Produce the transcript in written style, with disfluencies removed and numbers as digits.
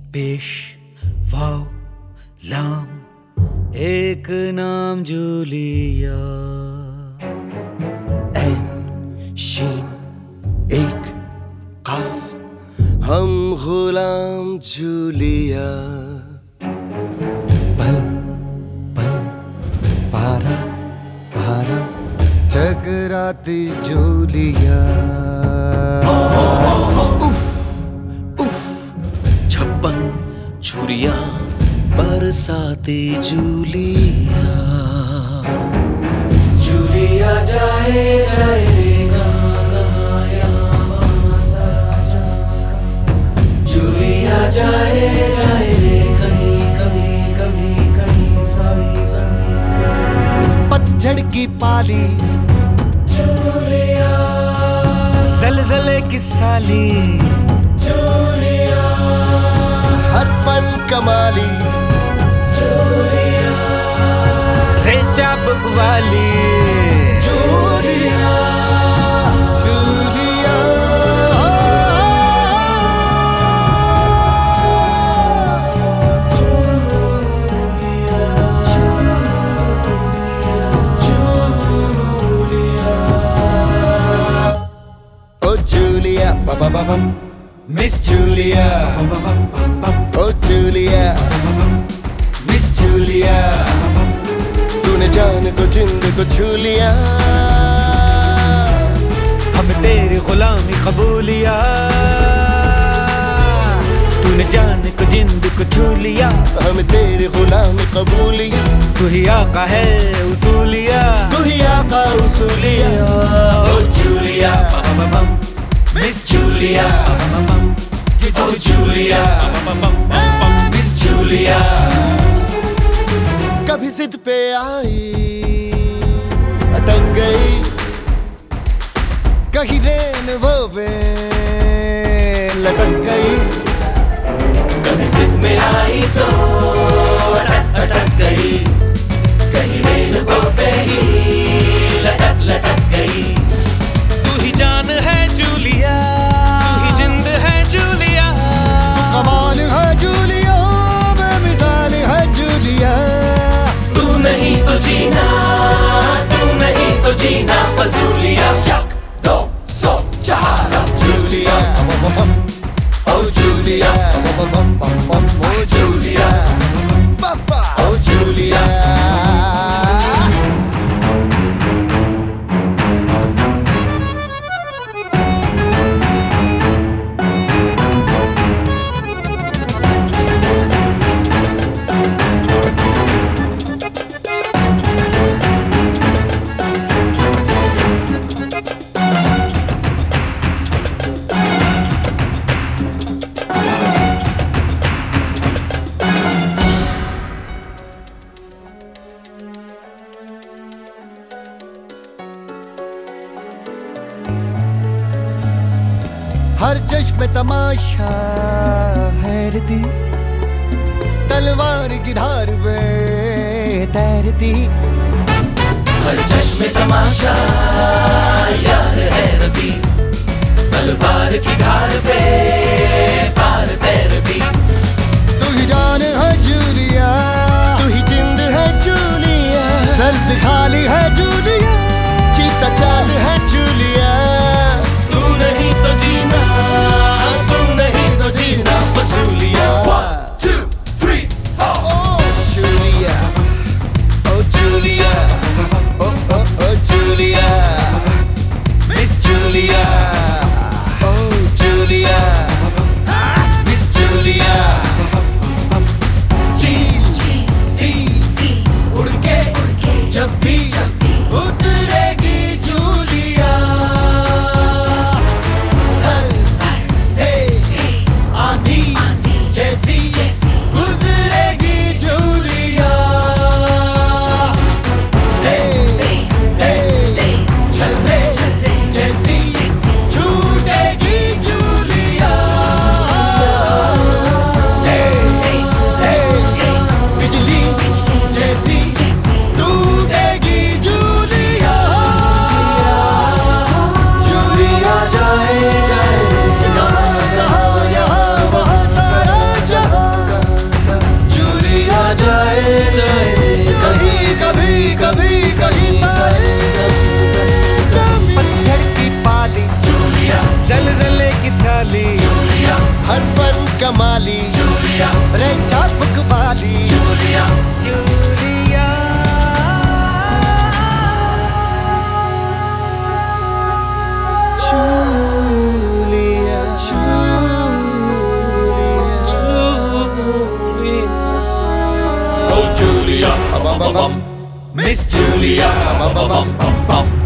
पेश वाव लाम एक नाम जूलिया। ऐन शीन एक काफ हम गुलाम जूलिया। पल पल पारा पारा टकराती जूलिया। उफ उफ छप्पन छुरिया बरसाती जूलिया। जूलिया जाए जाए रे गाया सारा जागा। जूलिया जाए जाए रे कहीं कभी कभी कहीं सारी जमीन। पतझड़ की पाली जूलिया ज़लज़ले की साली। जूलिया हर फन कमाली। जूलिया रे चाबुक वाली। Julia Julia oh Julia bum bum bum miss Julia oh Julia miss Julia. तूने जान को जिंद को छू लिया। हम तेरी गुलामी कबूलिया। तूने जान को जिंद को छू लिया। हम तेरी गुलामी कबूलिया। तू ही आका है उसूलिया। तू ही आका उसूलिया। Oh Julia miss Julia. Oh Julia miss Julia. कभी जिद पे आई अटक गई। कहीं रेन वो पे लटक गई। कभी जिद में आई तो अटक गई। कहीं रेल पे ही लटक लटक गई। तू ही जान है जूलिया। तू ही जिंद है जूलिया। कमाल है जूलिया बेमिसाल है जूलिया। तू नहीं तो जीना तू नहीं तो जीना फजूलिया। एक दो सौ चार Julia oh Julia oh Julia पापा ओ जूलिया। हर चश्मे तमाशा हैरती। तलवार की धार पे तैरती। हर चश्मे तमाशा यार है रबी। तलवार की धार पे पार तैरती। तू ही जान है जूलिया। तू ही जिंद है जूलिया। सर्द खाली है जूलिया। चीता चाल है जूलिया। तू नहीं तो जीना तू नहीं तो जीना फजूलिया। 1 2 3 4 oh Julia oh Julia oh oh oh Julia miss Julia oh Julia miss Julia. सी उड़ के जब भी उतरेगी जूलिया। कमाली जूलिया, रे चापक वाली Julia, Julia. Julia Julia Oh Julia, Bum, bum, bum. Miss Julia, bum, bum, bum, bum.